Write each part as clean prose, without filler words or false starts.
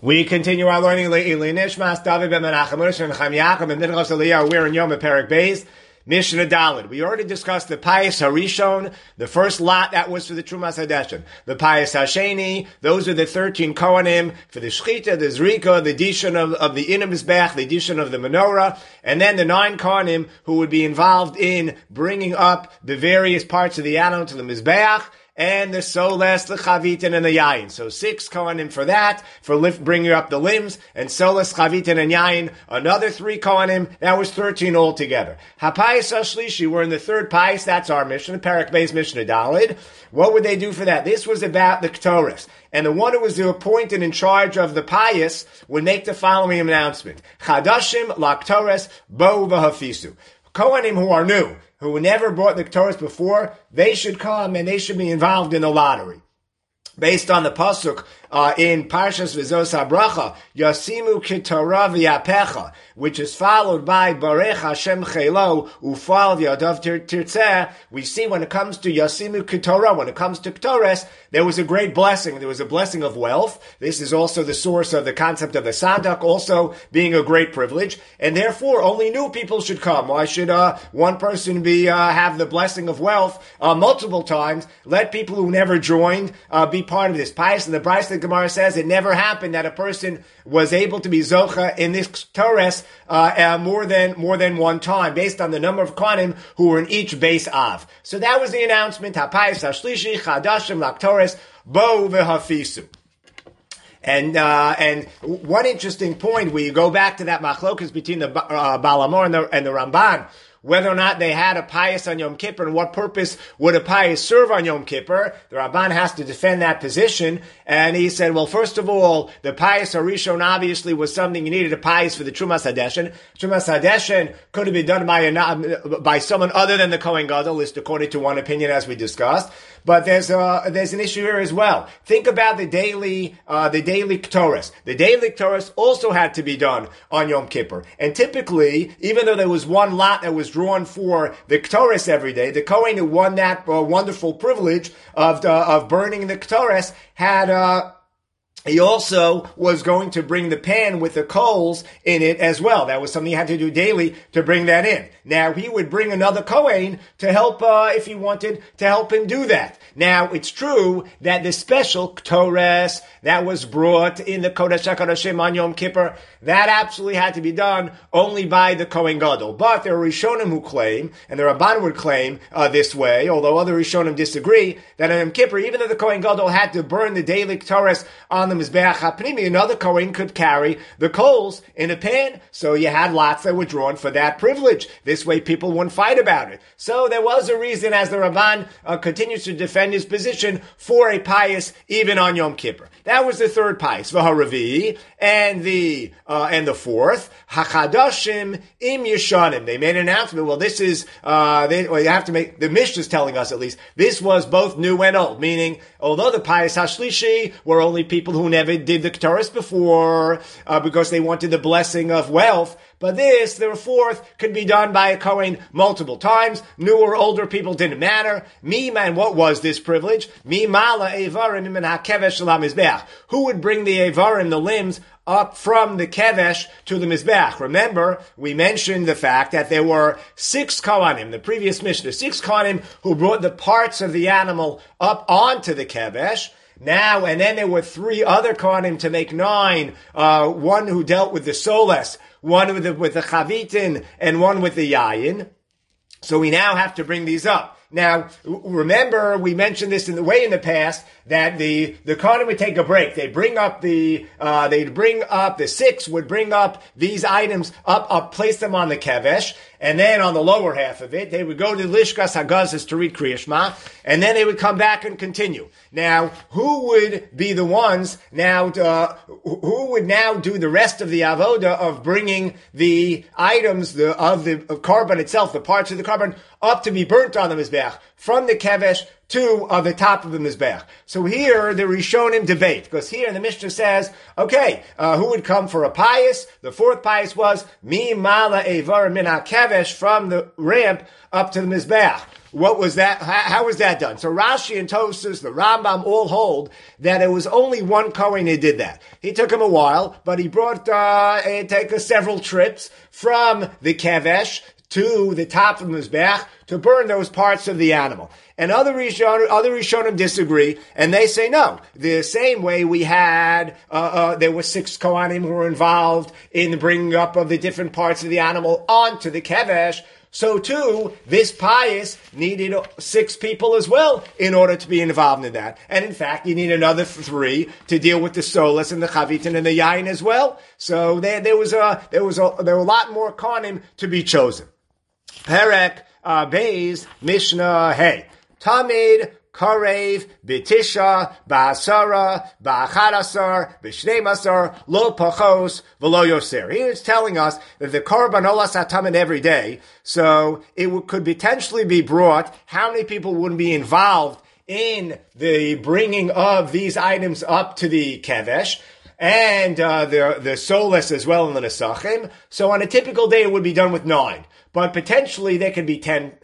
We continue our learning. Le'ili Nishmas David ben Menachem Moshe and Chaim Yaakov and Minchas Eliyahu. We're in Yom Perek Beis, Mishnah Daled. We already discussed the Payis Harishon, the first lot that was for the Trumas Hadeshin. The Payis Hasheni, those are the 13 Kohanim for the Shechita, the Zrika, the Dishon of the Inner Mizbech, the Dishon of the Menorah, and then the 9 Kohanim who would be involved in bringing up the various parts of the animal to the Mizbeach, and the soles, the chavitin, and the yayin. So 6 kohanim for that, for bringing up the limbs, and soles, chavitin, and yayin. Another 3 kohanim. That was 13 altogether. Hapayis Ashlishi, we're in the third payis. That's our mission. Perek Beis Mishnah Daled. What would they do for that? This was about the Ketores. And the one who was appointed in charge of the payis would make the following announcement. Chadashim laktores bo v'hafisu. Kohanim who are new, who never brought the Ketores before, they should come and they should be involved in the lottery. Based on the pasuk in Parshas V'zos HaBracha, Yasimu Ketorah V'yapecha, which is followed by Barech Hashem Chelo Ufal V'yadav Tirtzeh, we see when it comes to Yasimu Ketorah, when it comes to Ketores, there was a great blessing. There was a blessing of wealth. This is also the source of the concept of the Sadak, also being a great privilege, and therefore only new people should come. Why should one person have the blessing of wealth multiple times? Let people who never joined be part of this. Pious, and the Bryce the Gemara says it never happened that a person was able to be Zocha in this Torres more than one time, based on the number of Kohanim who were in each base of. So that was the announcement. Hapayis Hashlishi Chadashim Laktores Bo V'Hafisu. And one interesting point, we go back to that machlokas between the Balamor and the Ramban, whether or not they had a payis on Yom Kippur, and what purpose would a payis serve on Yom Kippur. The Ramban has to defend that position, and he said, well, first of all, the payis Harishon obviously was something you needed a payis for the Trumas Hadeshin. Trumas Hadeshin could have been done by someone other than the Kohen Gadol, at least according to one opinion, as we discussed. But there's an issue here as well. Think about the daily Ketores. The daily Ketores also had to be done on Yom Kippur. And typically, even though there was one lot that was drawn for the Ketores every day, the Kohen who won that wonderful privilege of burning the Ketores had he also was going to bring the pan with the coals in it as well. That was something he had to do daily to bring that in. Now, he would bring another Kohen to help, if he wanted, to help him do that. Now, it's true that the special Ketores that was brought in the Kodesh HaKodashim on Yom Kippur, that absolutely had to be done only by the Kohen Gadol. But there are Rishonim who claim, and the Rabban would claim this way, although other Rishonim disagree, that on Yom Kippur, even though the Kohen Gadol had to burn the daily Ketores on the Mizbeach HaPnimi, another Kohen could carry the coals in a pan, so you had lots that were drawn for that privilege. This way people wouldn't fight about it. So there was a reason, as the Ramban continues to defend his position, for a payis even on Yom Kippur. That was the third payis, v'haravi, and the fourth, hachadashim im yeshanim. They made an announcement. Well, this is you have to make, the Mishnah is telling us at least, this was both new and old. Meaning, although the payis hashlishi were only people who never did the Ketores before because they wanted the blessing of wealth, but this, the fourth, could be done by a Kohen multiple times. New or older people didn't matter. And what was this privilege? Mi mala evarim min hakevesh lamizbeach. Who would bring the evarim, the limbs, up from the kevesh to the mizbeach? Remember, we mentioned the fact that there were 6 kohanim, the previous Mishnah, 6 kohanim who brought the parts of the animal up onto the kevesh. Now, and then there were 3 other kohanim to make 9. One who dealt with the soles, one with the chavitin, and one with the yayin. So we now have to bring these up. Now, remember, we mentioned this in the past, that the kohanim would take a break. They'd bring up the 6 would bring up these items up, place them on the kevesh, and then on the lower half of it, they would go to Lishkas Hagazas to read Kriya Shema, and then they would come back and continue. Now, who would be the ones now, who would now do the rest of the avoda of bringing the items of the carbon itself, the parts of the carbon, up to be burnt on the Mizbeach, from the kevesh to the top of the Mizbeach. So here the Rishonim debate, because here the Mishnah says, okay, who would come for a pious? The fourth pious was Mi Mala Evar Min HaKevesh, from the ramp up to the Mizbeach. What was that? How was that done? So Rashi and Tosfos, the Rambam, all hold that it was only one Kohen who did that. He took him a while, but he brought, several trips from the Kevesh to the top of the Mizbeach to burn those parts of the animal. And other Rishonim disagree, and they say no. The same way we had, there were 6 Kohanim who were involved in the bringing up of the different parts of the animal onto the Kevesh, so too, this pious needed 6 people as well in order to be involved in that. And in fact, you need another 3 to deal with the solas and the chavitin and the yain as well. So there were a lot more kohanim to be chosen. Perek Beis Mishnah Hey Tamid Karev, B'tisha, Ba'asara, Ba'achadasar, B'shnemasar, Lo Pachos, V'lo Yoser. Here it's telling us that the Korban Olas HaTamid every day, so it could potentially be brought, how many people would be involved in the bringing of these items up to the Kevesh, and the solas as well in the Nesachim. So on a typical day it would be done with 9, but potentially there could be 10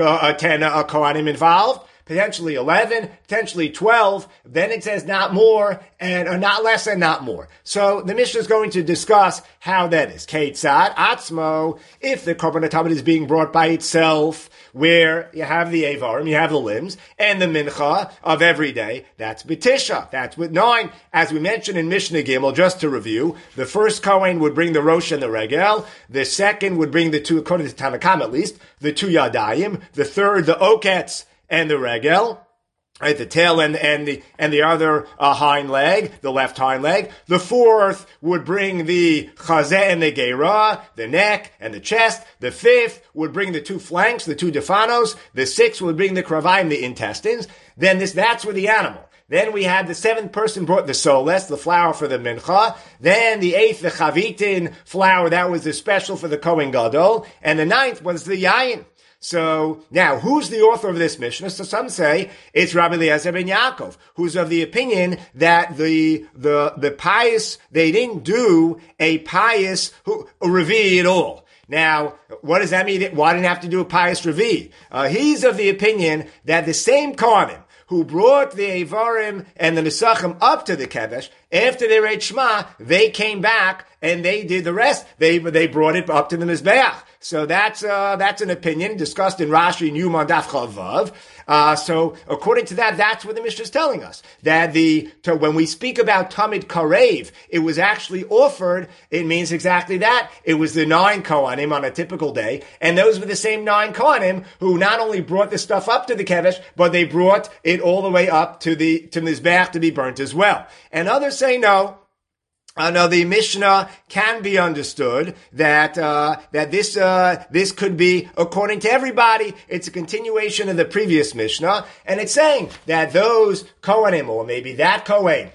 Kohanim involved, potentially 11, potentially 12, then it says not more, and not less and not more. So the Mishnah is going to discuss how that is. Keitzad, Atzmo, if the Korban HaTamid is being brought by itself, where you have the Avarim, you have the limbs, and the Mincha of every day, that's B'tisha, that's with 9. As we mentioned in Mishnah Gimel, just to review, the first Kohen would bring the Rosh and the Regel, the second would bring the 2, according to Tanakam at least, the 2 Yadayim, the third, the Oketz, and the regel, right, the tail and the other hind leg, the left hind leg. The fourth would bring the chazeh and the geirah, the neck and the chest. The fifth would bring the 2 flanks, the 2 defanos. The sixth would bring the kravayim, the intestines. Then that's with the animal. Then we had the 7th person brought the soles, the flour for the mincha. Then the 8th, the chavitin flour, that was the special for the Kohen Gadol. And the 9th was the yayin. So, now, who's the author of this Mishnah? So some say it's Rabbi Eliezer ben Yaakov, who's of the opinion that the pious, they didn't do a pious revi at all. Now, what does that mean? Why didn't have to do a pious revi? He's of the opinion that the same Kohanim who brought the Avarim and the Nesachim up to the Kevesh, after they read Shema, they came back and they did the rest. They brought it up to the Mizbeach. So that's an opinion discussed in Rashi and Yom Daf Chavav. So according to that, that's what the Mishnah is telling us. That when we speak about Tamid Karev, it was actually offered, it means exactly that. It was the 9 Kohanim on a typical day, and those were the same 9 Kohanim who not only brought the stuff up to the Kevesh, but they brought it all the way up to Mizbeach to be burnt as well. And others say no. No, the Mishnah can be understood that this could be according to everybody. It's a continuation of the previous Mishnah, and it's saying that those Kohanim, or maybe that Kohen,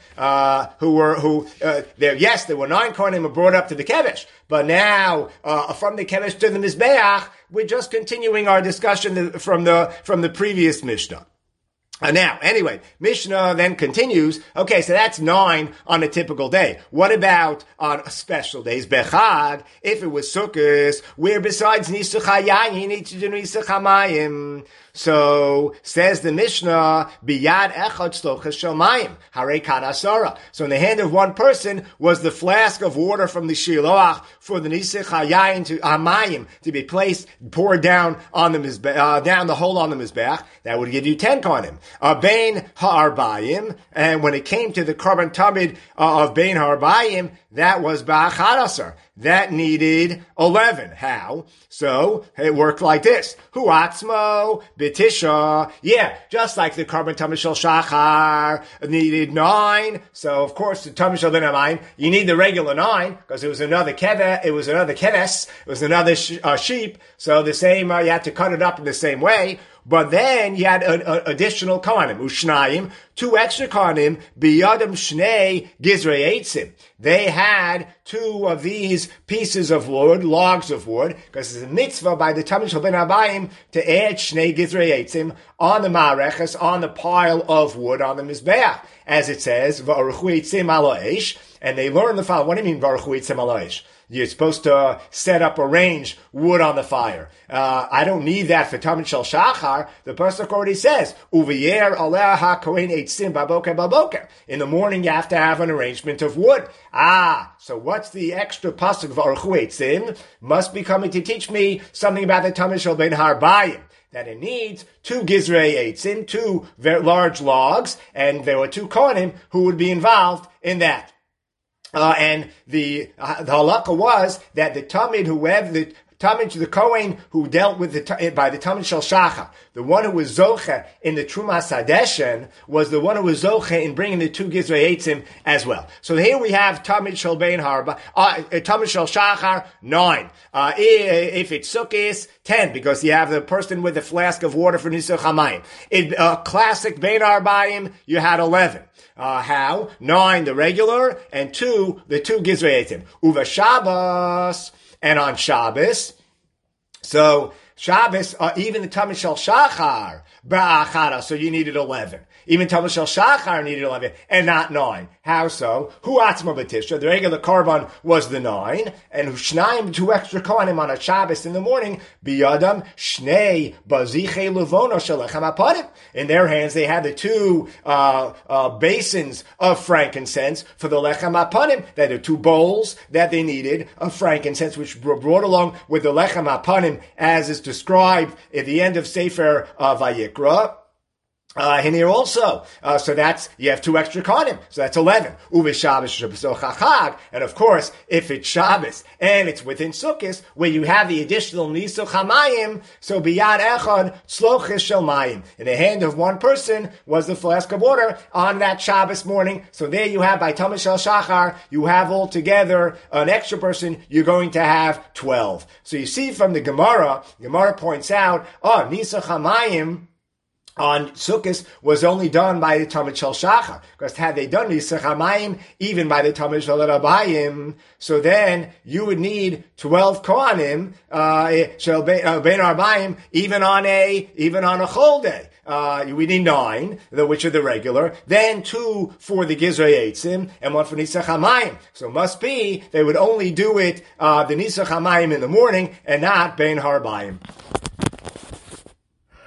there were 9 Kohanim who brought up to the Kevesh, but now from the Kevesh to the Mizbeach, we're just continuing our discussion from the previous Mishnah. Now, anyway, Mishnah then continues. Okay, so that's 9 on a typical day. What about on special days? Bechag, if it was Sukkot, where besides Nisuch HaYayin, you need to do Nisuch HaMayim. So, says the Mishnah, Biyad Echad Shlochas Shel Mayim, Harei Kad Asara. So in the hand of one person was the flask of water from the Shiloach for the Nisuch HaYayin to HaMayim to be poured down on the Mizbeach, down the hole on the Mizbeach. That would give you 10 kohanim. Bein Ha'arbayim, and when it came to the Korban Tamid of Bein Ha'arbayim, that was Ba'achadasar. That needed 11. How? So, it worked like this. Huatzmo, B'tisha. Yeah, just like the Korban Tamid Shel Shachar needed 9. So, of course, the Tamid Shel Din, you need the regular 9, because it was another keves, it was another sheep. So the same, you had to cut it up in the same way. But then you had an additional kohanim, ushnayim, 2 extra kohanim, biyadam shnei gizrei eitzim. They had 2 of these pieces of wood, logs of wood, because it's a mitzvah by the Talmid Shel Ben Arbayim to add shnei gizrei eitzim on the mareches, on the pile of wood on the mizbeach, as it says, v'aruchu eitzim ala eish, and they learn the following. What do you mean v'aruchu eitzim ala eish? You're supposed to set up, arrange wood on the fire. I don't need that for Talmid Shel Shachar. The pasuk already says, "Uviyer aleh hakohen eitzim baboker baboker." In the morning, you have to have an arrangement of wood. So what's the extra pasuk of aruchu eitzim? Must be coming to teach me something about the Talmid Shel Ben Arbayim. That it needs 2 gizrei eitzim, 2 very large logs, and there were 2 kohanim who would be involved in that. And the halakha was that the Talmid, the Kohen who dealt with by the Talmid Shel Shachar, the one who was zoche in the Trumas Hadeshen, was the one who was zoche in bringing the 2 gizrei eitzim as well. So here we have Talmid Shel Ben Harba, Talmid Shel Shachar 9. If it's Sukkis, 10, because you have the person with the flask of water for Nisuch HaMayim. Classic Ben Arbayim, you had 11. How? 9 the regular, and 2 the 2 gizrei eitzim. Uva Shabbos, and on Shabbos. So Shabbos, even the Talmid Shel Shachar, ba'achara, so you needed 11. Even Talmid Shel Shachar needed 11, and not 9. How so? Hu atzma b'tisha, the regular korban was the 9, and Hushnaim, 2 extra kohanim on a Shabbos in the morning, biyadam shnei baziche levono shelechem apadim. In their hands, they had the 2 basins of frankincense for the lechem apadim. They had the 2 bowls that they needed of frankincense, which were brought along with the lechem apadim, as is described at the end of Sefer Vayikra. And here also, so that's, you have 2 extra kohanim, so that's 11. Uve Shabbos Chachag, and of course, if it's Shabbos and it's within Sukkot, where you have the additional Nisuch HaMayim, so biyad echad tzloches shel mayim. In the hand of one person was the flask of water on that Shabbos morning. So there you have, by Talmid Shel Shachar, you have altogether an extra person, you're going to have 12. So you see from the Gemara points out, Nisuch HaMayim on Sukkot was only done by the Talmid Shel Shachar, because had they done Nisuch HaMayim even by the Talmid Shel Arbayim, so then you would need 12 kohanim Shel Ben Arbayim even on a whole day. We need 9, which are the regular, then 2 for the gizrei eitzim and 1 for Nisuch HaMayim. So must be they would only do it the Nisuch HaMayim in the morning and not Ben Arbayim.